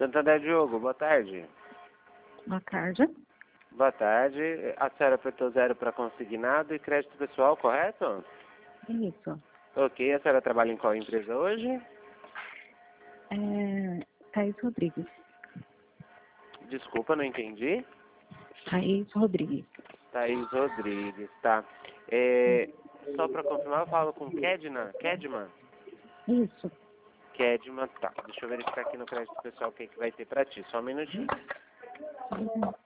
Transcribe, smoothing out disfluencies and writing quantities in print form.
Santander Diogo, boa tarde. Boa tarde. Boa tarde. A senhora apertou 0 para consignado e crédito pessoal, correto? Isso. Ok, a senhora trabalha em qual empresa hoje? Thaís Rodrigues. Desculpa, não entendi. Thaís Rodrigues. Thaís Rodrigues, tá. Só para confirmar, eu falo com Kedman? Isso. Kedman, tá. Deixa eu verificar aqui no crédito pessoal o que vai ter para ti. Só um minutinho. Uhum.